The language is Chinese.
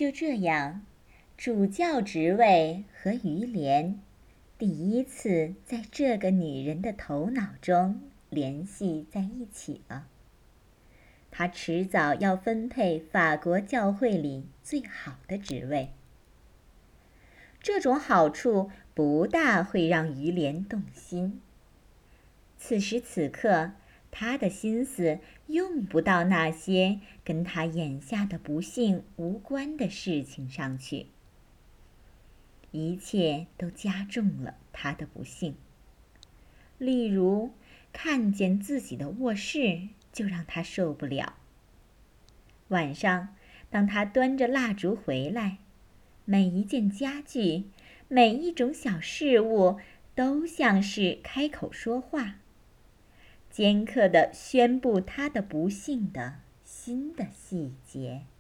就这样，主教职位和于连第一次在这个女人的头脑中联系在一起了。她迟早要分配法国教会里最好的职位。这种好处不大会让于连动心。此时此刻，他的心思用不到那些跟他眼下的不幸无关的事情上去，一切都加重了他的不幸。例如，看见自己的卧室就让他受不了。晚上，当他端着蜡烛回来，每一件家具，每一种小事物都像是开口说话，尖刻地宣布他的不幸的新的细节。